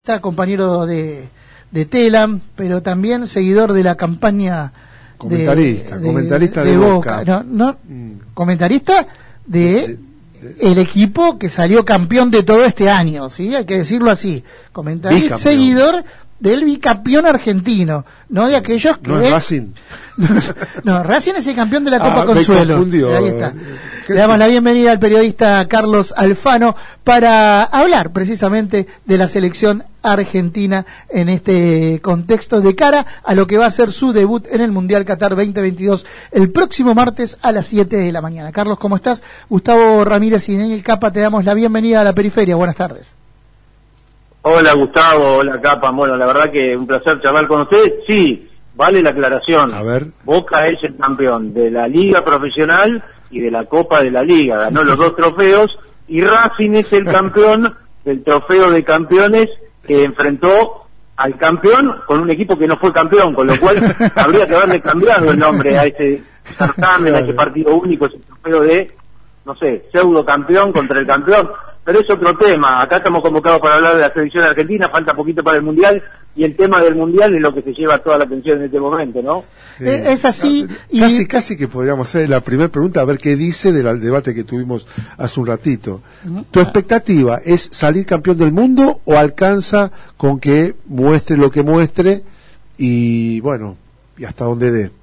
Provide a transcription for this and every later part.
Está compañero de Telam, pero también seguidor de la campaña comentarista de Boca. Comentarista de el equipo que salió campeón de todo este año, ¿sí? Hay que decirlo así. Comentarista, seguidor del bicampeón argentino, no de aquellos que... ¿No es Racing? No, Racing es el campeón de la Copa Consuelo. Ahí está. Le damos la bienvenida al periodista Carlos Alfano para hablar precisamente de la selección argentina en este contexto de cara a lo que va a ser su debut en el Mundial Qatar 2022 el próximo martes a las 7 de la mañana. Carlos, ¿cómo estás? Gustavo Ramírez y Daniel Capa, te damos la bienvenida a la periferia. Buenas tardes. Hola Gustavo, hola Capa, bueno, la verdad que un placer charlar con ustedes. Sí, vale la aclaración. A ver. Boca es el campeón de la Liga Profesional y de la Copa de la Liga, ganó los dos trofeos, y Racing es el campeón del Trofeo de Campeones, que enfrentó al campeón con un equipo que no fue campeón, con lo cual habría que haberle cambiado el nombre a ese certamen, a ese partido único, ese trofeo de, no sé, pseudo campeón contra el campeón. Pero es otro tema. Acá estamos convocados para hablar de la selección argentina, falta poquito para el Mundial, y el tema del Mundial es lo que se lleva toda la atención en este momento, ¿no? Es así. Casi que podríamos hacer la primera pregunta, a ver qué dice del debate que tuvimos hace un ratito. ¿Tu expectativa es salir campeón del mundo o alcanza con que muestre lo que muestre y, bueno, y hasta donde dé?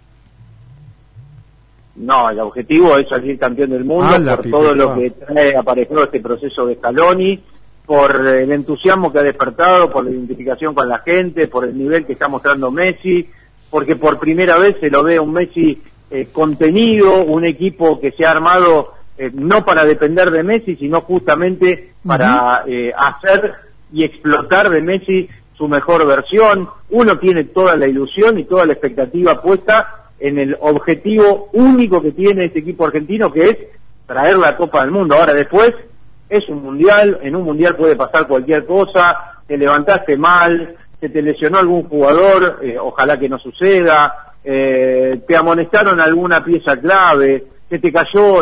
No, el objetivo es salir campeón del mundo por todo lo que apareció este proceso de Scaloni, por el entusiasmo que ha despertado, por la identificación con la gente, por el nivel que está mostrando Messi, porque por primera vez se lo ve un Messi contenido, un equipo que se ha armado no para depender de Messi, sino justamente para hacer y explotar de Messi su mejor versión. Uno tiene toda la ilusión y toda la expectativa puesta en el objetivo único que tiene este equipo argentino, que es traer la Copa del Mundo. Ahora después es un mundial, en un mundial puede pasar cualquier cosa, te levantaste mal, se te lesionó algún jugador, ojalá que no suceda, te amonestaron alguna pieza clave, se te cayó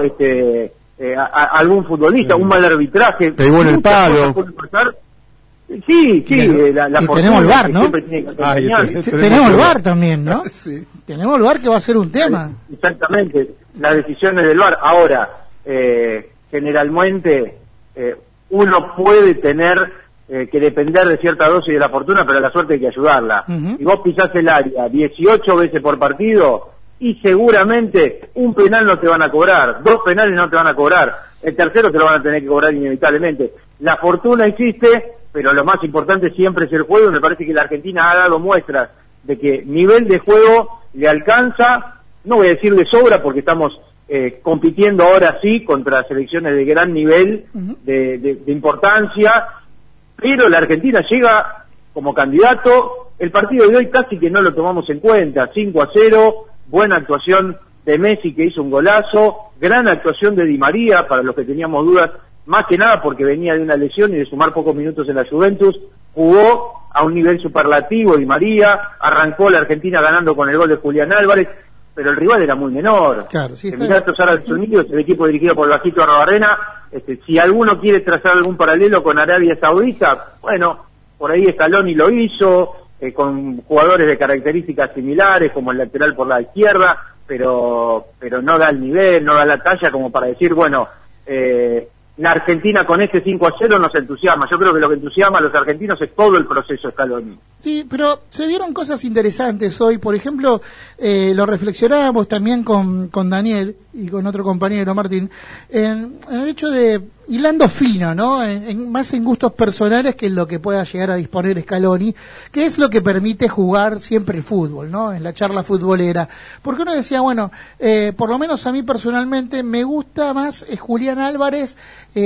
algún futbolista, un mal arbitraje. Te dio en el palo. Sí, la y tenemos el VAR, ¿no? Tenemos el VAR también, ¿no? Sí. Tenemos el VAR, que va a ser un tema. Exactamente, las decisiones del VAR. Ahora, generalmente uno puede tener que depender de cierta dosis de la fortuna, pero la suerte hay que ayudarla. Y vos pisás el área 18 veces por partido y seguramente un penal no te van a cobrar, 2 penales no te van a cobrar, el tercero te lo van a tener que cobrar inevitablemente. La fortuna existe, pero lo más importante siempre es el juego. Me parece que la Argentina ha dado muestras de que nivel de juego le alcanza, no voy a decir de sobra porque estamos compitiendo ahora sí contra selecciones de gran nivel de importancia, pero la Argentina llega como candidato. El partido de hoy casi que no lo tomamos en cuenta, 5-0, buena actuación de Messi que hizo un golazo, gran actuación de Di María, para los que teníamos dudas, más que nada porque venía de una lesión y de sumar pocos minutos en la Juventus, jugó a un nivel superlativo Di María, arrancó la Argentina ganando con el gol de Julián Álvarez, pero el rival era muy menor. Claro, sí, Emiratos Árabes Unidos, el equipo dirigido por el Bajito Arrobarrena, si alguno quiere trazar algún paralelo con Arabia Saudita, bueno, por ahí Scaloni lo hizo, con jugadores de características similares, como el lateral por la izquierda, pero no da el nivel, no da la talla como para decir, bueno, la Argentina con este 5-0 nos entusiasma. Yo creo que lo que entusiasma a los argentinos es todo el proceso Scaloni. Sí, pero se vieron cosas interesantes hoy. Por ejemplo, lo reflexionábamos también con Daniel y con otro compañero, Martín, en el hecho de hilando fino, ¿no? Más en gustos personales que en lo que pueda llegar a disponer Scaloni, que es lo que permite jugar siempre el fútbol, ¿no? En la charla futbolera. Porque uno decía, bueno, por lo menos a mí personalmente me gusta más Julián Álvarez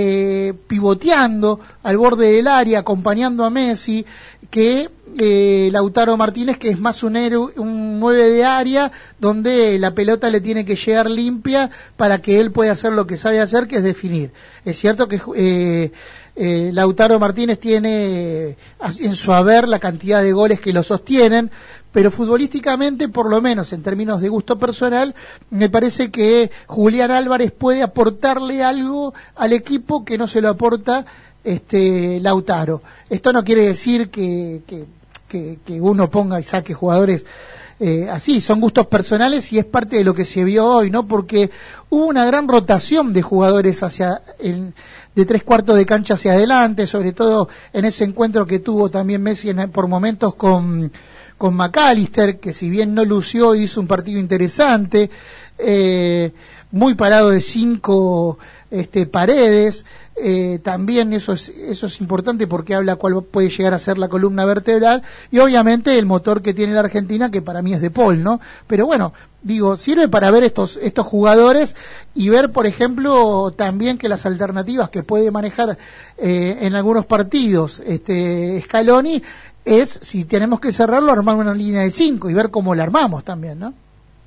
pivoteando al borde del área, acompañando a Messi, que Lautaro Martínez, que es más un 9 de área, donde la pelota le tiene que llegar limpia para que él pueda hacer lo que sabe hacer, que es definir. Es cierto que Lautaro Martínez tiene en su haber la cantidad de goles que lo sostienen, pero futbolísticamente, por lo menos en términos de gusto personal, me parece que Julián Álvarez puede aportarle algo al equipo que no se lo aporta Lautaro. Esto no quiere decir que uno ponga y saque jugadores así, son gustos personales y es parte de lo que se vio hoy, ¿no? Porque hubo una gran rotación de jugadores de 3/4 de cancha hacia adelante, sobre todo en ese encuentro que tuvo también Messi por momentos con McAllister, que si bien no lució, hizo un partido interesante, muy parado de 5 Paredes. También eso es importante porque habla cuál puede llegar a ser la columna vertebral y obviamente el motor que tiene la Argentina, que para mí es De Paul, ¿no? Pero bueno, digo, sirve para ver estos jugadores y ver, por ejemplo, también que las alternativas que puede manejar en algunos partidos Scaloni es, si tenemos que cerrarlo, armar una línea de 5 y ver cómo la armamos también, ¿no?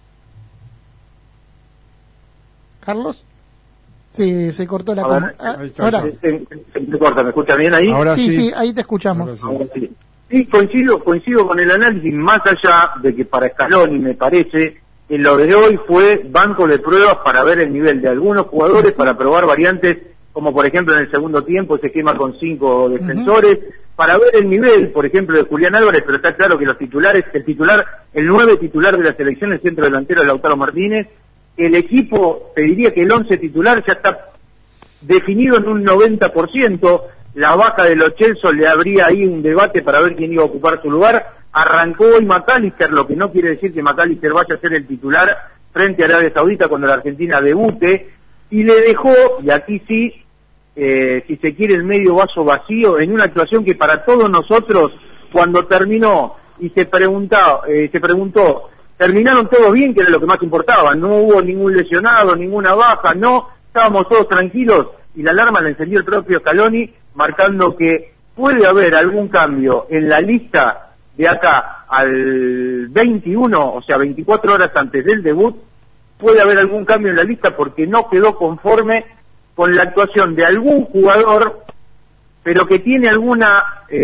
¿Carlos? Sí, se cortó la ahora se corta, ¿me escucha bien ahí? Ahora sí, ahí te escuchamos. Ahora sí. Sí, coincido con el análisis, más allá de que para Scaloni me parece que lo de hoy fue banco de pruebas para ver el nivel de algunos jugadores, para probar variantes, como por ejemplo en el segundo tiempo ese esquema con 5 defensores, para ver el nivel, por ejemplo, de Julián Álvarez, pero está claro que los titulares, el 9 titular de la selección, el centro delantero de Lautaro Martínez. El equipo, te diría que el 11 titular ya está definido en un 90%, la baja de Lo Celso le habría ahí un debate para ver quién iba a ocupar su lugar. Arrancó hoy McAllister, lo que no quiere decir que McAllister vaya a ser el titular frente a Arabia Saudita cuando la Argentina debute, y le dejó, y aquí sí, si se quiere, el medio vaso vacío, en una actuación que para todos nosotros, cuando terminó y se preguntó, terminaron todos bien, que era lo que más importaba, no hubo ningún lesionado, ninguna baja, no, estábamos todos tranquilos, y la alarma la encendió el propio Scaloni, marcando que puede haber algún cambio en la lista de acá al 21, o sea 24 horas antes del debut, puede haber algún cambio en la lista porque no quedó conforme con la actuación de algún jugador, pero que tiene alguna,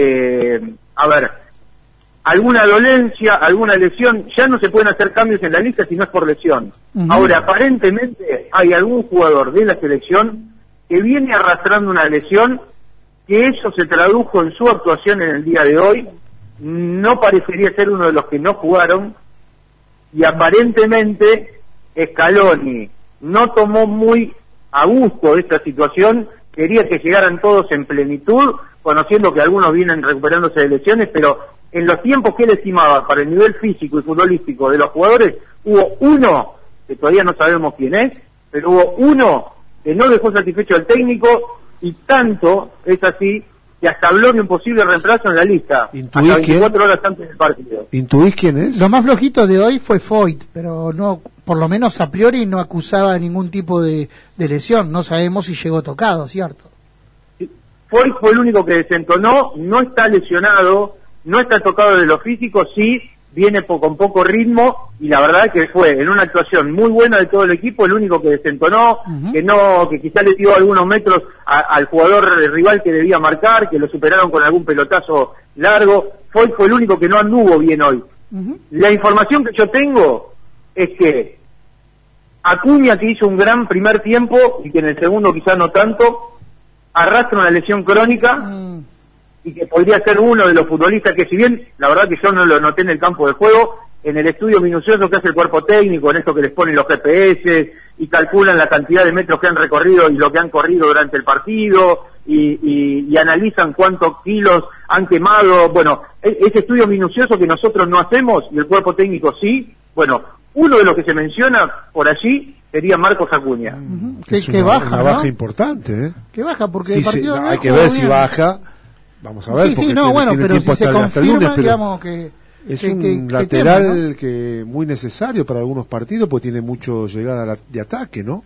alguna dolencia, alguna lesión. Ya no se pueden hacer cambios en la lista si no es por lesión. Ahora, aparentemente hay algún jugador de la selección que viene arrastrando una lesión, que eso se tradujo en su actuación en el día de hoy. No parecería ser uno de los que no jugaron, y aparentemente Scaloni no tomó muy a gusto esta situación, quería que llegaran todos en plenitud, conociendo que algunos vienen recuperándose de lesiones, pero en los tiempos que él estimaba para el nivel físico y futbolístico de los jugadores, hubo uno, que todavía no sabemos quién es, pero hubo uno que no dejó satisfecho al técnico, y tanto es así que hasta habló de un posible reemplazo en la lista, hasta 24 horas antes del partido. ¿Intuís quién es? Lo más flojito de hoy fue Foyt, pero no, por lo menos a priori no acusaba ningún tipo de lesión. No sabemos si llegó tocado, ¿cierto? Sí. Foyt fue el único que desentonó, no está lesionado, no está tocado de lo físico, sí viene con poco ritmo, y la verdad que fue en una actuación muy buena de todo el equipo, el único que desentonó, que quizá le dio algunos metros al jugador rival que debía marcar, que lo superaron con algún pelotazo largo. Fue el único que no anduvo bien hoy. La información que yo tengo es que Acuña, que hizo un gran primer tiempo y que en el segundo quizá no tanto, arrastra una lesión crónica, y que podría ser uno de los futbolistas que, si bien la verdad que yo no lo noté en el campo de juego, en el estudio minucioso que hace el cuerpo técnico, en esto que les ponen los GPS y calculan la cantidad de metros que han recorrido y lo que han corrido durante el partido, y analizan cuántos kilos han quemado, bueno, ese estudio minucioso que nosotros no hacemos y el cuerpo técnico sí, bueno, uno de los que se menciona por allí sería Marcos Acuña. Que baja, una baja importante, ¿eh? Que baja, porque sí, el partido hay que ver si baja. Vamos a ver, porque tiene pero si se confirma, digamos que es un lateral que muy necesario para algunos partidos, porque tiene mucho llegada de ataque, ¿no?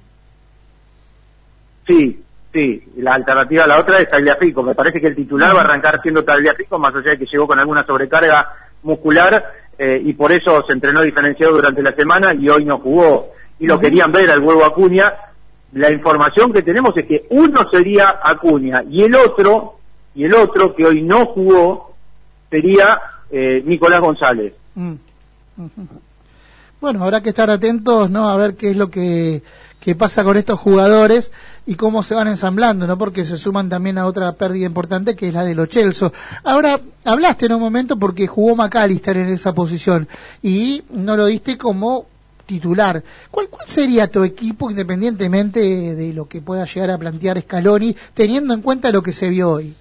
Sí, la alternativa a la otra es Tagliafico. Me parece que el titular va a arrancar siendo Tagliafico, más allá de que llegó con alguna sobrecarga muscular, y por eso se entrenó diferenciado durante la semana y hoy no jugó, y lo querían ver al huevo Acuña. La información que tenemos es que uno sería Acuña, y el otro que hoy no jugó sería Nicolás González. Bueno, habrá que estar atentos, ¿no? A ver qué es lo que qué pasa con estos jugadores y cómo se van ensamblando, ¿no? Porque se suman también a otra pérdida importante que es la de Lo Celso. Ahora, hablaste en un momento porque jugó McAllister en esa posición y no lo diste como titular. ¿Cuál sería tu equipo independientemente de lo que pueda llegar a plantear Scaloni, teniendo en cuenta lo que se vio hoy?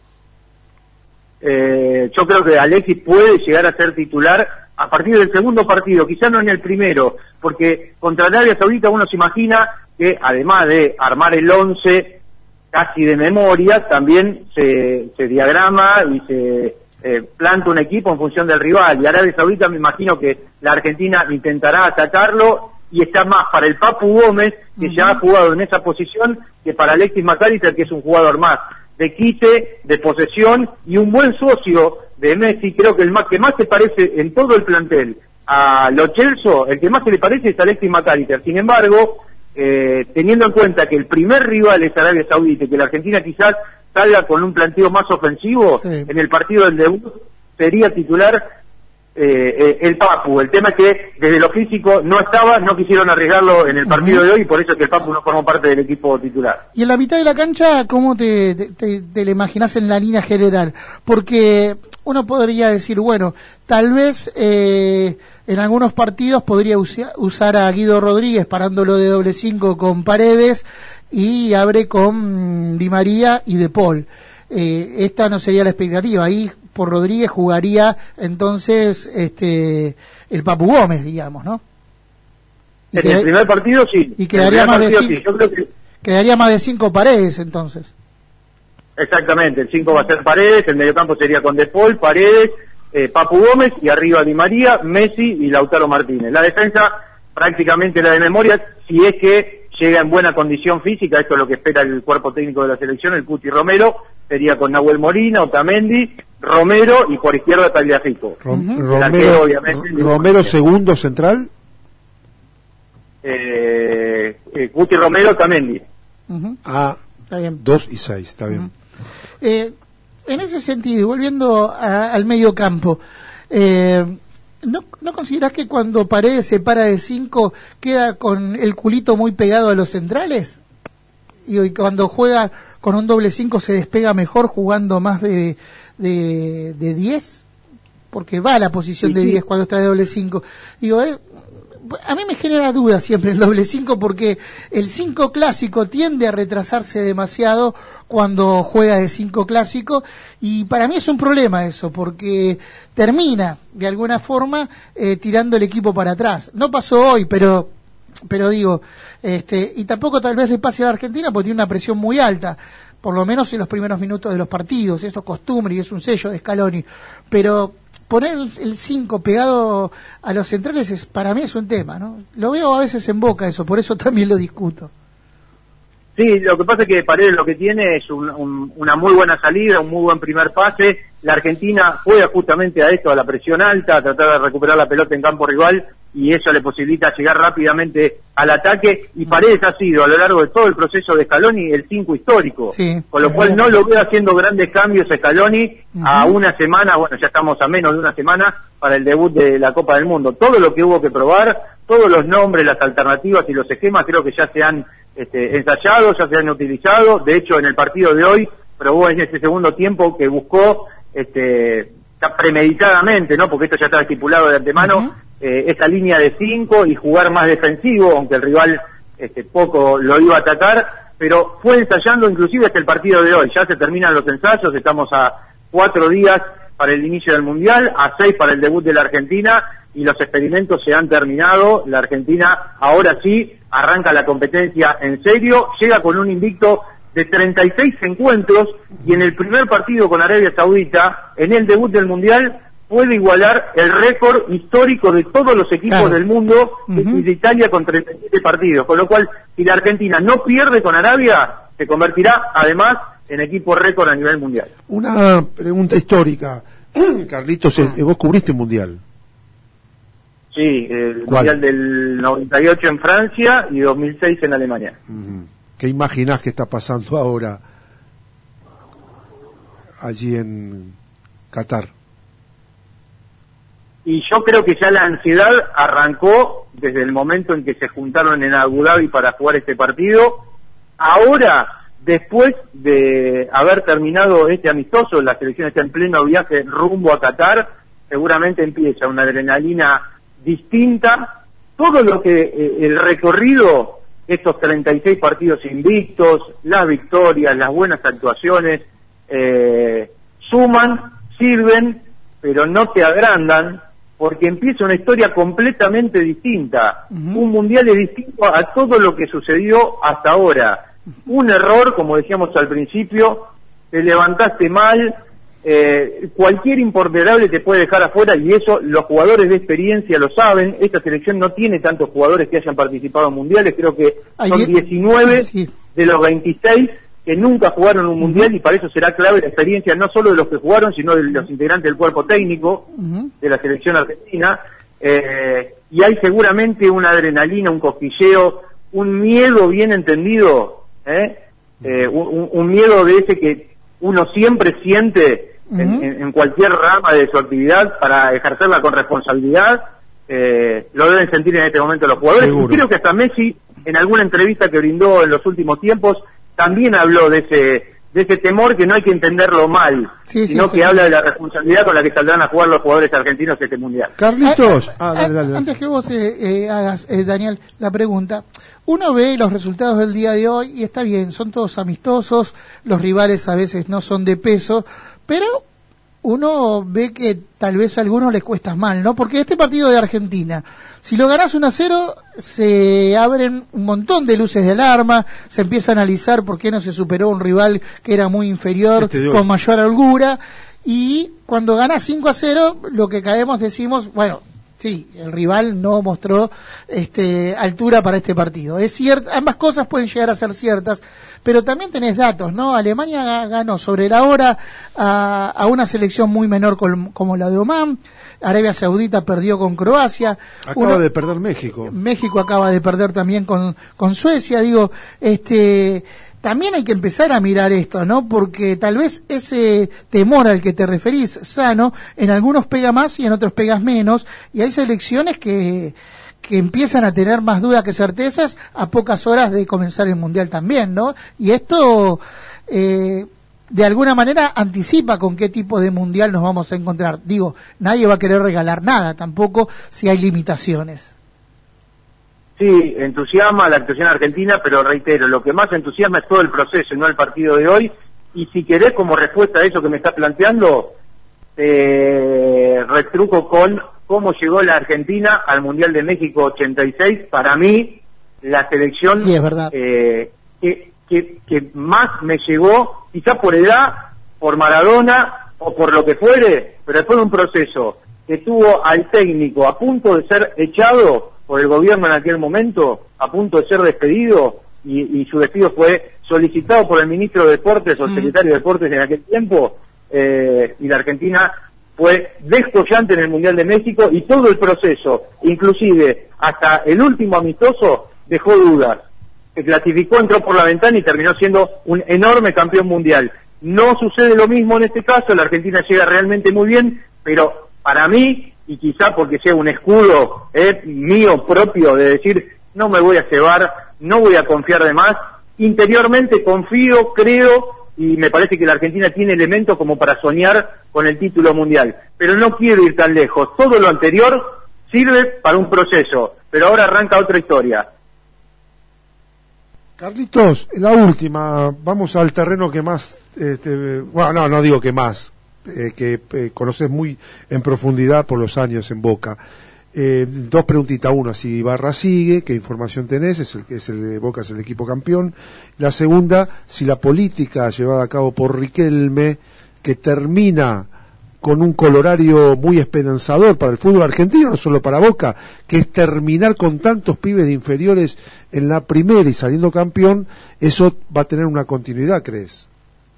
Yo creo que Alexis puede llegar a ser titular a partir del segundo partido, quizás no en el primero, porque contra Arabia Saudita uno se imagina que además de armar el 11 casi de memoria, también se diagrama y se planta un equipo en función del rival, y Arabia Saudita me imagino que la Argentina intentará atacarlo, y está más para el Papu Gómez, que ya ha jugado en esa posición, que para Alexis McAllister, que es un jugador más de quite, de posesión, y un buen socio de Messi. Creo que el que más se parece en todo el plantel a Lo Celso, el que más se le parece es Alexis McAllister. Sin embargo, teniendo en cuenta que el primer rival es Arabia Saudita y que la Argentina quizás salga con un planteo más ofensivo, sí, en el partido del debut sería titular el Papu. El tema es que desde lo físico no quisieron arriesgarlo en el partido de hoy, y por eso es que el Papu no formó parte del equipo titular. Y en la mitad de la cancha, ¿cómo te lo imaginás en la línea general? Porque uno podría decir, bueno, tal vez en algunos partidos podría usar a Guido Rodríguez parándolo de doble 5 con Paredes y abre con Di María y De Paul. Esta no sería la expectativa. Ahí por Rodríguez jugaría entonces el Papu Gómez, digamos, ¿no? Y en el primer partido sí. Y quedaría más de 5 Paredes entonces. Exactamente, el 5 va a ser Paredes, el mediocampo sería con De Paul, Paredes, Papu Gómez, y arriba Di María, Messi y Lautaro Martínez. La defensa prácticamente la de memoria, si es que llega en buena condición física, esto es lo que espera el cuerpo técnico de la selección, el Cuti Romero, sería con Nahuel Molina, Otamendi, Romero, y por izquierda Tagliafico. Romero, obviamente, Romero segundo central. Cuti Romero, Otamendi. Está bien. 2 y 6, está bien. En ese sentido, volviendo al medio campo, ¿no considerás que cuando Paredes se para de 5 queda con el culito muy pegado a los centrales? Y cuando juega con un doble 5 se despega mejor jugando más de 10, porque va a la posición de 10 cuando está de doble 5. Digo, a mí me genera duda siempre el doble 5, porque el 5 clásico tiende a retrasarse demasiado cuando juega de 5 clásico, y para mí es un problema eso, porque termina de alguna forma tirando el equipo para atrás. No pasó hoy, pero digo, y tampoco tal vez le pase a la Argentina porque tiene una presión muy alta, por lo menos en los primeros minutos de los partidos. Esto es costumbre y es un sello de Scaloni, pero poner el 5 pegado a los centrales para mí es un tema, ¿no? Lo veo a veces en Boca eso, por eso también lo discuto. Sí, lo que pasa es que Paredes lo que tiene es una muy buena salida, un muy buen primer pase. La Argentina juega justamente a esto, a la presión alta, a tratar de recuperar la pelota en campo rival, y eso le posibilita llegar rápidamente al ataque, y Paredes ha sido a lo largo de todo el proceso de Scaloni el 5 histórico, sí, con lo cual no lo veo haciendo grandes cambios Scaloni a una semana, bueno, ya estamos a menos de una semana para el debut de la Copa del Mundo. Todo lo que hubo que probar, todos los nombres, las alternativas y los esquemas creo que ya se han ensayado, ya se han utilizado. De hecho, en el partido de hoy probó en este segundo tiempo que buscó premeditadamente, ¿no? Porque esto ya estaba estipulado de antemano, esta línea de 5 y jugar más defensivo, aunque el rival poco lo iba a atacar, pero fue ensayando inclusive hasta el partido de hoy. Ya se terminan los ensayos, estamos a 4 días para el inicio del Mundial, a 6 para el debut de la Argentina, y los experimentos se han terminado. La Argentina ahora sí arranca la competencia en serio, llega con un invicto de 36 encuentros, y en el primer partido con Arabia Saudita, en el debut del Mundial, puede igualar el récord histórico de todos los equipos del mundo, de Italia, con 37 partidos, con lo cual, si la Argentina no pierde con Arabia, se convertirá además en equipo récord a nivel mundial. Una pregunta histórica, Carlitos, vos cubriste el Mundial. Sí, el Mundial del 98 en Francia y 2006 en Alemania. ¿Qué imaginás que está pasando ahora allí en Qatar? y yo creo que ya la ansiedad arrancó desde el momento en que se juntaron en Abu Dhabi para jugar este partido. Ahora, después de haber terminado este amistoso, la selección está en pleno viaje rumbo a Qatar, seguramente empieza una adrenalina distinta. Todo lo que el recorrido, estos 36 partidos invictos, las victorias, las buenas actuaciones, suman, sirven, pero no te agrandan, porque empieza una historia completamente distinta. Un mundial es distinto a todo lo que sucedió hasta ahora. Un error, como decíamos al principio, te levantaste mal, cualquier imponderable te puede dejar afuera, y eso los jugadores de experiencia lo saben. Esta selección no tiene tantos jugadores que hayan participado en mundiales, creo que son 19 de los 26 que nunca jugaron un mundial, y para eso será clave la experiencia no solo de los que jugaron, sino de los integrantes del cuerpo técnico de la selección argentina, y hay seguramente una adrenalina, un cosquilleo, un miedo bien entendido, un miedo de ese que uno siempre siente en cualquier rama de su actividad para ejercerla con responsabilidad. Lo deben sentir en este momento los jugadores. Y creo que hasta Messi, en alguna entrevista que brindó en los últimos tiempos, también habló de ese temor, que no hay que entenderlo mal, sino que habla de la responsabilidad con la que saldrán a jugar los jugadores argentinos este mundial. Carlitos, dale. Antes que vos hagas, Daniel, la pregunta, uno ve los resultados del día de hoy y está bien, son todos amistosos, los rivales a veces no son de peso, pero uno ve que tal vez a algunos les cuesta mal, ¿no? Porque este partido de Argentina, si lo ganás 1-0, se abren un montón de luces de alarma, se empieza a analizar por qué no se superó un rival que era muy inferior, con mayor holgura, y cuando ganás 5-0, lo que caemos decimos, bueno, sí, el rival no mostró altura para este partido. Es cierto, ambas cosas pueden llegar a ser ciertas, pero también tenés datos, ¿no? Alemania ganó sobre la hora a una selección muy menor como la de Omán. Arabia Saudita perdió con Croacia. Acaba de perder México. México acaba de perder también con Suecia. Digo, también hay que empezar a mirar esto, ¿no? Porque tal vez ese temor al que te referís, sano, en algunos pega más y en otros pegas menos, y hay selecciones que empiezan a tener más dudas que certezas a pocas horas de comenzar el Mundial también, ¿no? Y esto, de alguna manera, anticipa con qué tipo de Mundial nos vamos a encontrar. Digo, nadie va a querer regalar nada, tampoco si hay limitaciones. Sí, entusiasma la actuación argentina, pero reitero, lo que más entusiasma es todo el proceso y no el partido de hoy. Y si querés, como respuesta a eso que me estás planteando, retruco con cómo llegó la Argentina al Mundial de México 86. Para mí, la selección sí, es verdad. Que más me llegó, quizá por edad, por Maradona o por lo que fuere, pero después de un proceso que tuvo al técnico a punto de ser echado por el gobierno en aquel momento, a punto de ser despedido, y su despido fue solicitado por el ministro de Deportes o el secretario de Deportes en aquel tiempo, y la Argentina fue descollante en el Mundial de México, y todo el proceso, inclusive hasta el último amistoso, dejó dudas. Se clasificó, entró por la ventana y terminó siendo un enorme campeón mundial. No sucede lo mismo en este caso, la Argentina llega realmente muy bien, pero para mí, y quizá porque sea un escudo mío propio de decir, no me voy a cebar, no voy a confiar de más, interiormente confío, creo, y me parece que la Argentina tiene elementos como para soñar con el título mundial, pero no quiero ir tan lejos. Todo lo anterior sirve para un proceso, pero ahora arranca otra historia. Carlitos, la última, vamos al terreno que más, bueno, no digo que más, que conoces muy en profundidad por los años en Boca. Dos preguntitas: una, si Ibarra sigue, qué información tenés, es el de Boca, es el equipo campeón. La segunda, si la política llevada a cabo por Riquelme, que termina con un colorario muy esperanzador para el fútbol argentino, no solo para Boca, que es terminar con tantos pibes de inferiores en la primera y saliendo campeón, eso va a tener una continuidad, ¿crees?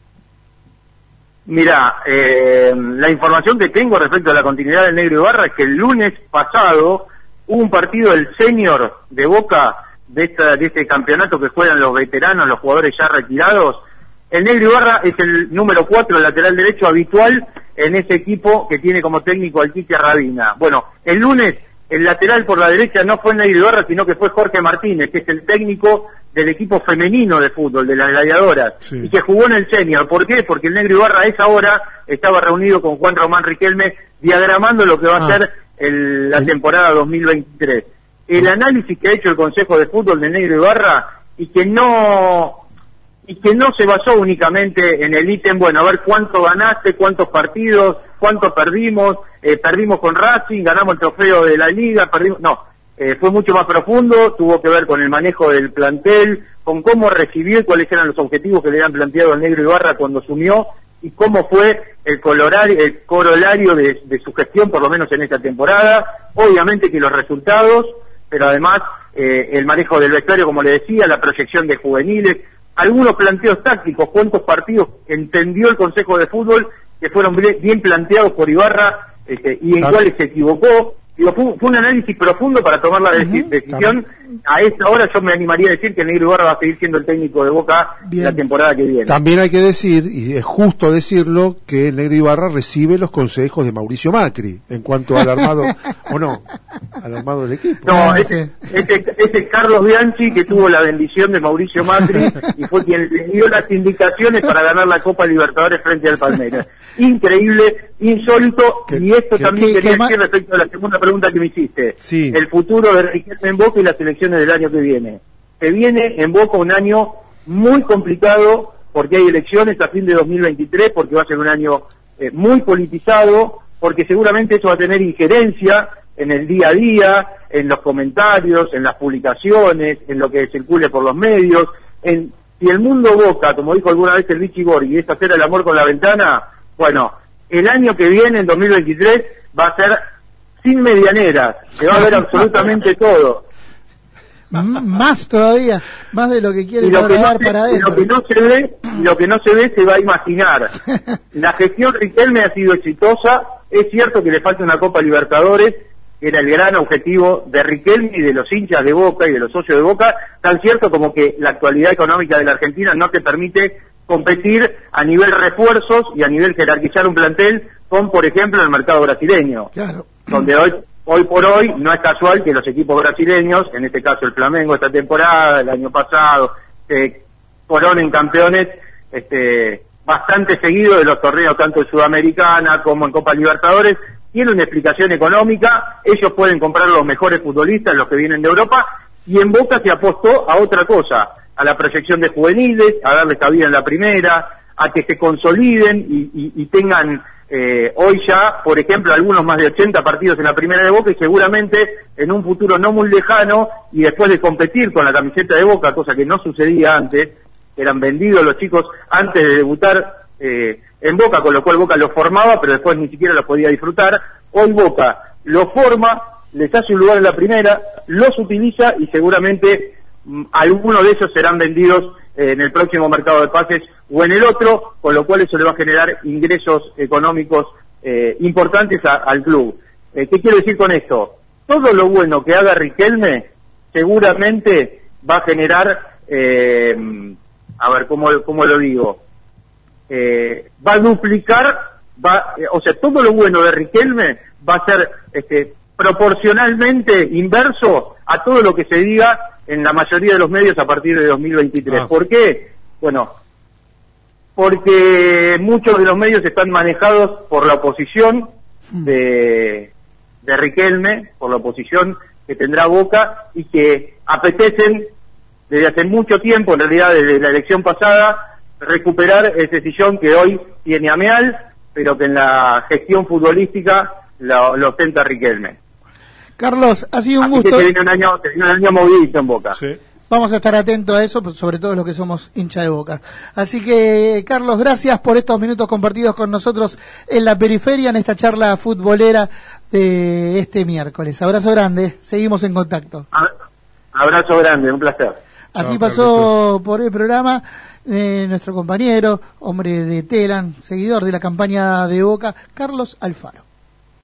Mira, la información que tengo respecto a la continuidad del Negro Ibarra es que el lunes pasado hubo un partido del senior de Boca, de este campeonato que juegan los veteranos, los jugadores ya retirados. El Negro Ibarra es el número 4, el lateral derecho habitual en ese equipo que tiene como técnico al Quique Radina. Bueno, el lunes el lateral por la derecha no fue Negro Ibarra, sino que fue Jorge Martínez, que es el técnico del equipo femenino de fútbol, de las Gladiadoras, sí, y que jugó en el senior. ¿Por qué? Porque el Negro Ibarra a esa hora estaba reunido con Juan Román Riquelme, diagramando lo que va a ser la temporada 2023. El análisis que ha hecho el Consejo de Fútbol del Negro Ibarra, y que no se basó únicamente en el ítem, bueno, a ver cuánto ganaste, cuántos partidos, cuánto perdimos con Racing, ganamos el trofeo de la Liga, perdimos, no, fue mucho más profundo, tuvo que ver con el manejo del plantel, con cómo recibió y cuáles eran los objetivos que le habían planteado al Negro Ibarra cuando asumió, y cómo fue el corolario de su gestión, por lo menos en esta temporada. Obviamente que los resultados, pero además el manejo del vestuario, como le decía, la proyección de juveniles, algunos planteos tácticos, cuántos partidos entendió el Consejo de Fútbol que fueron bien planteados por Ibarra y en cuáles se equivocó. Digo, fue un análisis profundo para tomar la decisión. A esta hora yo me animaría a decir que el Negro Ibarra va a seguir siendo el técnico de Boca la temporada que viene. También hay que decir, y es justo decirlo, que el Negro Ibarra recibe los consejos de Mauricio Macri en cuanto al armado, o no, al armado del equipo. No, ese es Carlos Bianchi, que tuvo la bendición de Mauricio Macri y fue quien le dio las indicaciones para ganar la Copa Libertadores frente al Palmeiras. Increíble, insólito, y esto también quería decir respecto a la segunda pregunta que me hiciste. Sí. El futuro de Riquelme en Boca y las elecciones del año que viene. Se viene en Boca un año muy complicado porque hay elecciones a fin de 2023, porque va a ser un año muy politizado, porque seguramente eso va a tener injerencia en el día a día, en los comentarios, en las publicaciones, en lo que circule por los medios. Si el mundo Boca, como dijo alguna vez el Vichy Borghi, es hacer el amor con la ventana, bueno, el año que viene, en 2023, va a ser sin medianeras, se va a ver absolutamente todo. Más todavía, más de lo que quiere dar para adentro. Lo que no se ve se va a imaginar. La gestión Riquelme ha sido exitosa. Es cierto que le falta una Copa Libertadores, que era el gran objetivo de Riquelme y de los hinchas de Boca y de los socios de Boca, tan cierto como que la actualidad económica de la Argentina no te permite competir a nivel refuerzos y a nivel jerarquizar un plantel con, por ejemplo, el mercado brasileño, claro, donde hoy por hoy no es casual que los equipos brasileños, en este caso el Flamengo esta temporada, el año pasado, coronen campeones bastante seguido de los torneos tanto en Sudamericana como en Copa Libertadores. Tiene una explicación económica, ellos pueden comprar los mejores futbolistas, los que vienen de Europa, y en Boca se apostó a otra cosa, a la proyección de juveniles, a darles cabida en la primera, a que se consoliden y tengan hoy ya, por ejemplo, algunos más de 80 partidos en la primera de Boca, y seguramente en un futuro no muy lejano, y después de competir con la camiseta de Boca, cosa que no sucedía antes, eran vendidos los chicos antes de debutar en Boca, con lo cual Boca los formaba, pero después ni siquiera los podía disfrutar. Hoy Boca los forma, les hace un lugar en la primera, los utiliza, y seguramente algunos de ellos serán vendidos en el próximo mercado de pases o en el otro, con lo cual eso le va a generar ingresos económicos importantes al club. ¿Qué quiero decir con esto? Todo lo bueno que haga Riquelme seguramente va a generar, a ver, ¿cómo lo digo? Va a duplicar, o sea, todo lo bueno de Riquelme va a ser proporcionalmente inverso a todo lo que se diga en la mayoría de los medios a partir de 2023. ¿Por qué? Bueno, porque muchos de los medios están manejados por la oposición de Riquelme, por la oposición que tendrá Boca, y que apetecen desde hace mucho tiempo, en realidad desde la elección pasada, recuperar ese sillón que hoy tiene Ameal, pero que en la gestión futbolística lo ostenta Riquelme. Carlos, ha sido un gusto. Se viene un año movidito en Boca. Sí. Vamos a estar atentos a eso, sobre todo los que somos hincha de Boca. Así que, Carlos, gracias por estos minutos compartidos con nosotros en la periferia, en esta charla futbolera de este miércoles. Abrazo grande, seguimos en contacto. Abrazo grande, un placer. Así pasó por el programa nuestro compañero, hombre de Telan, seguidor de la campaña de Boca, Carlos Alfaro.